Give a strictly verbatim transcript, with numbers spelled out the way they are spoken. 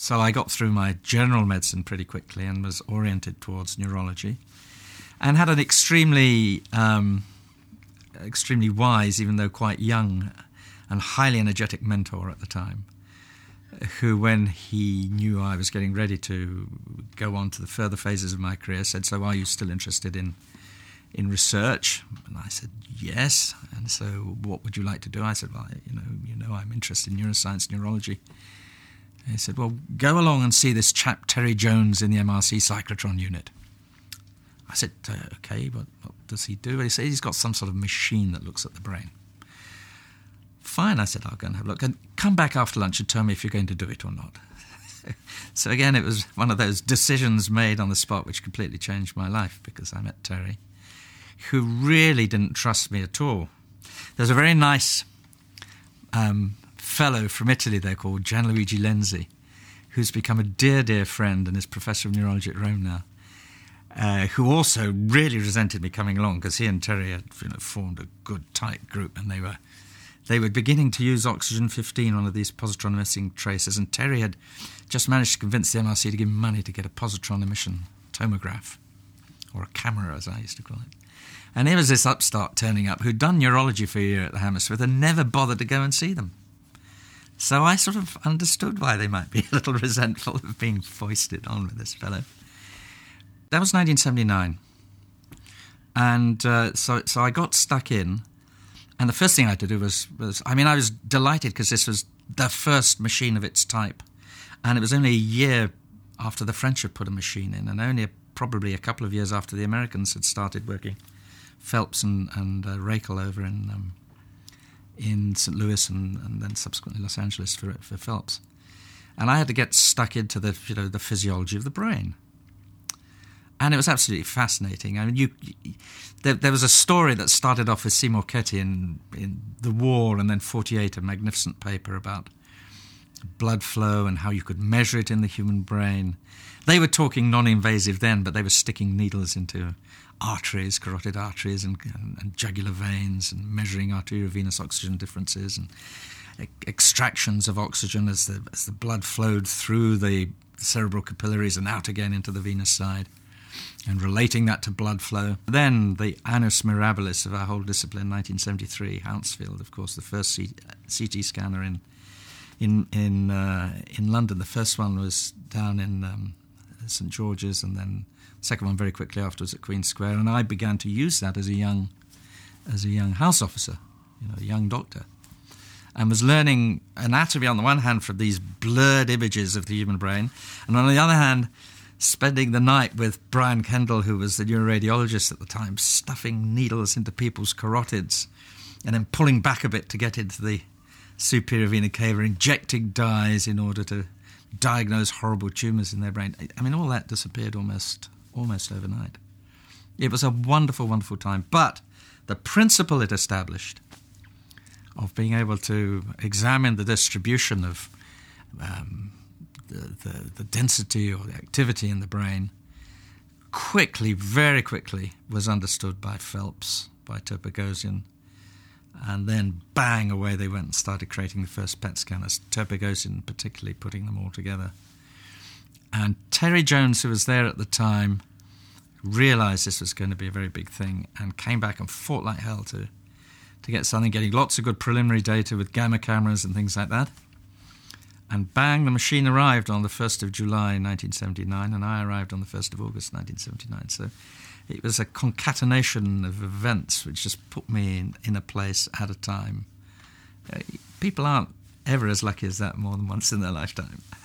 So I got through my general medicine pretty quickly and was oriented towards neurology, and had an extremely, um, extremely wise, even though quite young, and highly energetic mentor at the time, who, when he knew I was getting ready to go on to the further phases of my career, said, "So are you still interested in in research?" And I said, "Yes." And so, "What would you like to do?" I said, "Well, you know, you know, I'm interested in neuroscience, neurology." And he said, "Well, go along and see this chap Terry Jones in the M R C cyclotron unit." I said, uh, "Okay, but what does he do?" And he said, "He's got some sort of machine that looks at the brain." "Fine," I said, "I'll go and have a look. And come back after lunch and tell me if you're going to do it or not." So again, it was one of those decisions made on the spot which completely changed my life, because I met Terry, who really didn't trust me at all. There's a very nice um, fellow from Italy there called Gianluigi Lenzi, who's become a dear, dear friend and is professor of neurology at Rome now, uh, who also really resented me coming along, because he and Terry had, you know, formed a good, tight group, and they were they were beginning to use oxygen fifteen, one of these positron emitting tracers, and Terry had just managed to convince the M R C to give him money to get a positron emission tomograph, or a camera, as I used to call it. And here was this upstart turning up who'd done neurology for a year at the Hammersmith and never bothered to go and see them. So I sort of understood why they might be a little resentful of being foisted on with this fellow. That was nineteen seventy-nine. And uh, so so I got stuck in. And the first thing I had to do was, was I mean, I was delighted because this was the first machine of its type. And it was only a year after the French had put a machine in, and only a, probably a couple of years after the Americans had started working. Phelps and, and uh, Rakel over in um, in Saint Louis and, and then subsequently Los Angeles for for Phelps. And I had to get stuck into the, you know, the physiology of the brain. And it was absolutely fascinating. I mean, you, you there, there was a story that started off with Seymour Ketty in, in the war, and then forty-eight, a magnificent paper about blood flow and how you could measure it in the human brain. They were talking non-invasive then, but they were sticking needles into arteries, carotid arteries, and, and, and jugular veins, and measuring arteriovenous oxygen differences and e- extractions of oxygen as the as the blood flowed through the cerebral capillaries and out again into the venous side, and relating that to blood flow. Then the annus mirabilis of our whole discipline, nineteen seventy-three, Hounsfield, of course, the first C- CT scanner in in in uh, in London. The first one was down in um, St George's, and then the second one very quickly afterwards at Queen Square. And I began to use that as a young as a young house officer, you know, a young doctor, and was learning anatomy on the one hand from these blurred images of the human brain, and on the other hand, spending the night with Brian Kendall, who was the neuroradiologist at the time, stuffing needles into people's carotids and then pulling back a bit to get into the superior vena cava, injecting dyes in order to diagnose horrible tumours in their brain. I mean, all that disappeared almost almost overnight. It was a wonderful, wonderful time. But the principle it established of being able to examine the distribution of um, the, the, the density or the activity in the brain quickly, very quickly, was understood by Phelps, by Terpagosian, and then bang, away they went and started creating the first P E T scanners, Terpagosian particularly putting them all together. And Terry Jones, who was there at the time, realised this was going to be a very big thing and came back and fought like hell to, to get something, getting lots of good preliminary data with gamma cameras and things like that. And bang, the machine arrived on the first of July nineteen seventy-nine, and I arrived on the first of August nineteen seventy-nine. So it was a concatenation of events which just put me in, in a place at a time. Uh, people aren't ever as lucky as that more than once in their lifetime.